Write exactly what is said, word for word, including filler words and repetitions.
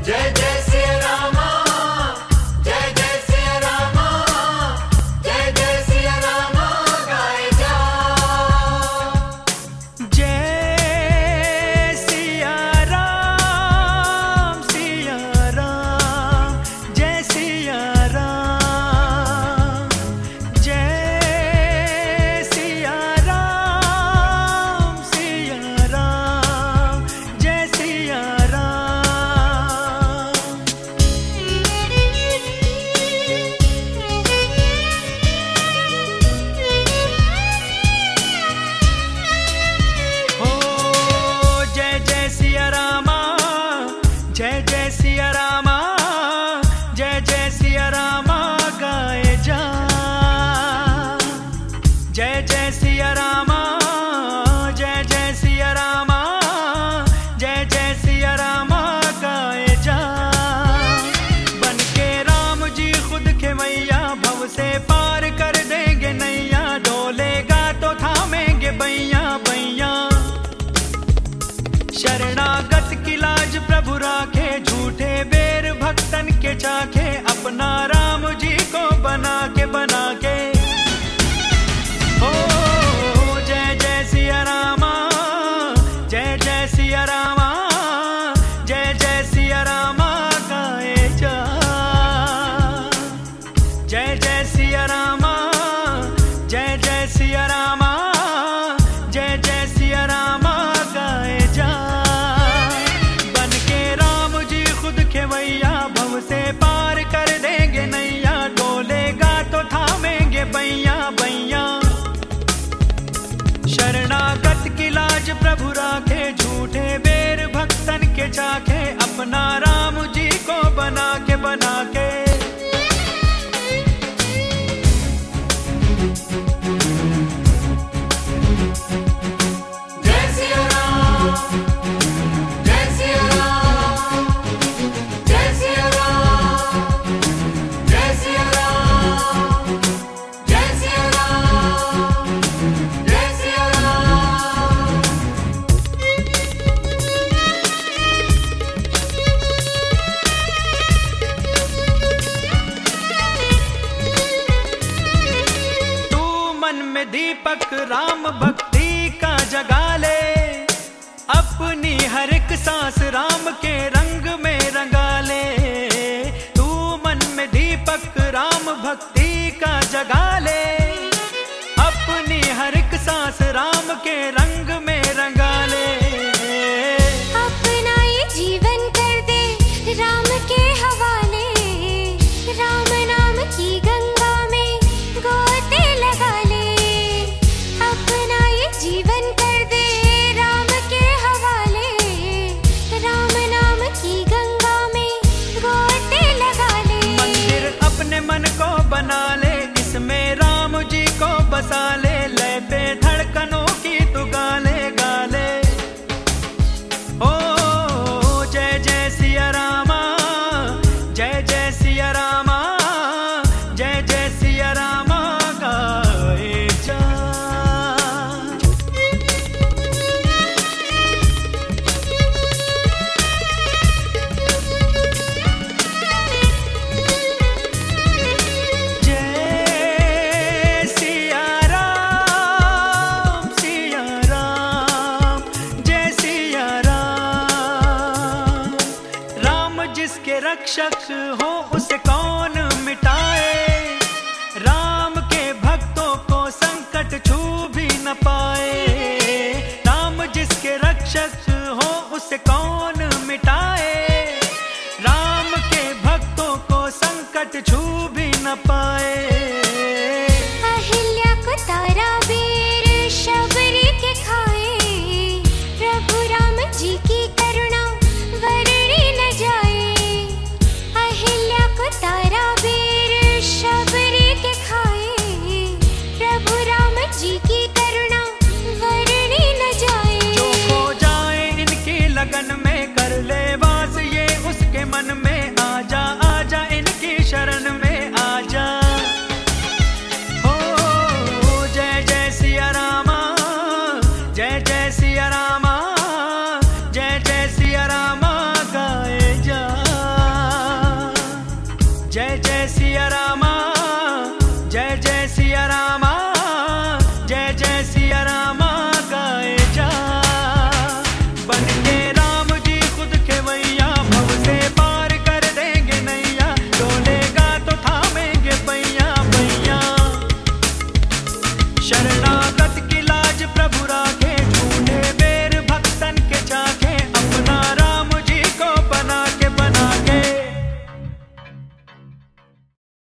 जय जय सिया रामा, जय जय सिया रामा, जय जय सिया रामा गाए जा। जय सिया राम, सिया राम, जय सिया राम, जय सिया राम, सिया राम, जय सिया राम। हो जय जय सिया रामा, जय जय सिया रामा, जय जय सिया रामा गाए जा। जय जय सिया रामा, जय जय सिया रामा, जय जय सिया रामा गाए जा। बन के राम जी खुद के मैया भव से पार कर देंगे नैया, डोलेगा तो थामेंगे बैया बैया। शरणागत की लाज प्रभु राखे, झूठे बेर भक्तन के चाखे, अपना राम जी को बना के बना के। हो जय जय सिया रामा, जय जय सिया रामा, जय जय सिया रामा गाए जा। जय जय सिया रामा, जय जय सिया रामा, जय जय सिया रामा गाए जा। बन के राम जी खुद के मैया भव से पार कर देंगे नैया, डोलेगा तो थामेंगे बैया बैया। शरणागत की लाज प्रभु राखे, झूठे बेर भक्तन के चाखे, अपना राम जी को बना के बना के। जय सिया राम, जय सिया राम, जय सिया राम, जय सिया राम, जय सिया राम, जय सिया राम। तू मन में दीपक राम भक्ति का जगा ले, अपनी हर एक सांस राम के रंग में रंगा ले। तू मन में दीपक राम भक्ति का जगा ले, अपनी हर एक सांस राम के रंग में रंगा ले। अपना ये जीवन कर दे राम के हवाले, राम नाम की गंगा में गोते लगा ले। अपना ये जीवन कर दे राम के हवाले, राम नाम की गंगा में गोते लगा ले। मंदिर अपने मन को बना ले, इसमें राम जी को बसा ले। लय पे धड़कनों की तू गाले गाले। ओ जय जय सिया रामा, जय जय सिया रामा, जय जय सिया रामा गाए जा। जय सिया राम, सिया राम, जय सिया राम। राम जिसके रक्षक हो उसे कौन मिटाए, राम के भक्तों को संकट छू भी न पाए। राम जिसके रक्षक हो उसे कौन मिटाए, राम के भक्तों को संकट छू भी न पाए।